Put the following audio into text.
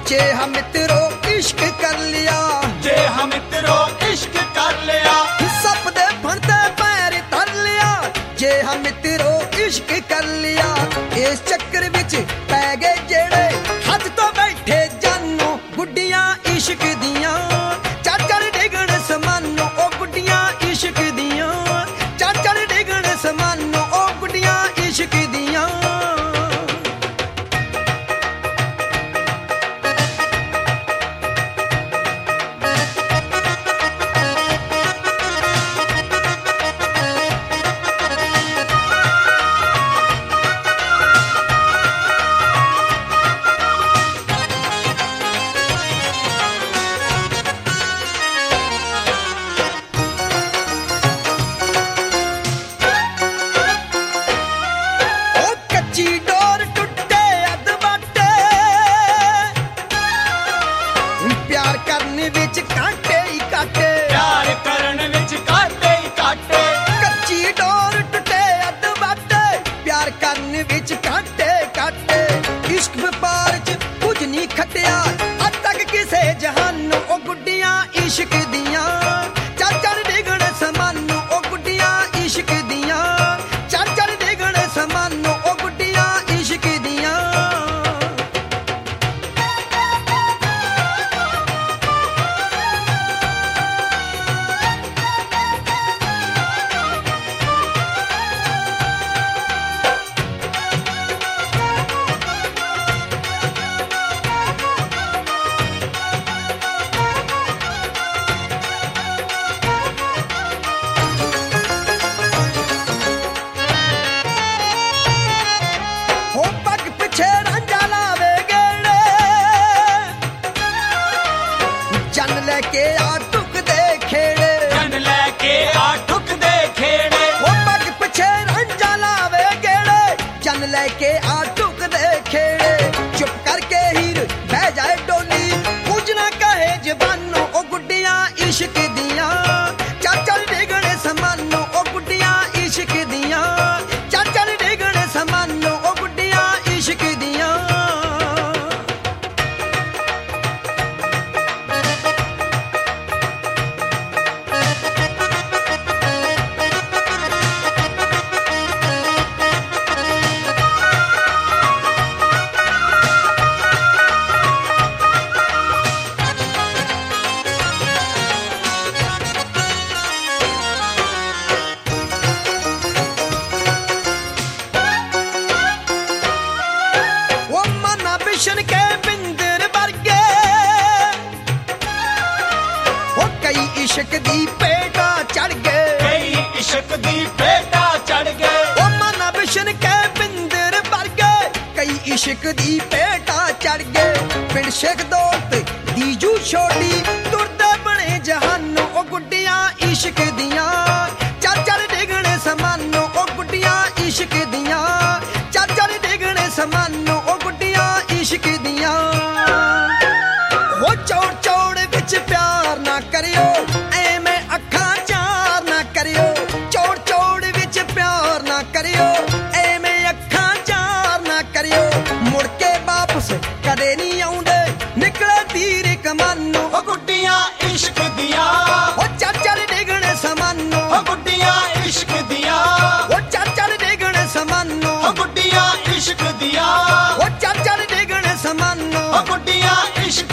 जे हम मित्रों इश्क कर लिया, जे हम मित्रों इश्क कर लिया, सप दे फणते पैर धर लिया। जे हम मित्रों इश्क कर लिया, इस चक्कर विच पै गए जेड़े हद तो बैठे जानो गुड्डियां इश्क दियां। चढ़ चढ़ डिगण समानो ओ गुड्डियां इश्क दियां, चढ़ चढ़ डिगण समानो ओ गुड्डियां इश्क दियां। इश्क व्यापार च कुछ नहीं खटिया अज तक किसे जहानों ओ गुड्डियां इश्क दियां। चढ़ चढ़ डिगण समानो ओ गुड्डियां इश्क दियां, चढ़ चढ़ डिगण समानो ओ गुड्डियां इश्क दियां। जन लेके आ टुकदे खेड़े, जन लेके आ टुकदे खेड़े, ओ पग पिछे रंजा लावे गेड़े। जन लेके आ टुकदे खेड़े, चुप करके हीर बह जाए डोली, कुछ ना कहे जबानो ओ गुड्डियां इश्क दियां। चढ़ चढ़ डिगण समानो ओ गुड्डियां इश्क दियां, चढ़ चढ़ डिगण समानो ओ गुड्डियां इश्क दियां। कृष्ण के बिंदर वर्गे वो कई इश्क दी पेटा चढ़ गए, कई इश्क दी पेटा चढ़ गए। वो मन बिशन के बिंदर वर्गे कई इश्क दी पेटा चढ़ गए। फिर शेख दोस्त दीजू छोड़ी तुरदे बने जहानों ओ गुड्डियां इश्क दियां। चढ़ चढ़ डिगणे समानो ओ गुड्डियां इश्क दियां, चढ़ चढ़ डिगणे समानो ओ गुड्डियां इश्क दियां। वो चौड़ चौड़ विच प्यार ना करियो, एवें अखां चार ना करियो। चौड़ चौड़ विच प्यार ना करियो, एवें अखां चार ना करियो। मुड़ के वापस कदे नहीं आउंदे निकले तीर कमानो ओ गुड्डियां इश्क दियां। वो चढ़ चढ़ डिगणे समानो ओ गुड्डियां इश्क दियां। वो चढ़ चढ़ डिगणे समानो ओ गुड्डियां इश्क दियां। वो चढ़ चढ़ डिगणे समानो ओ गुड्डियां इश्क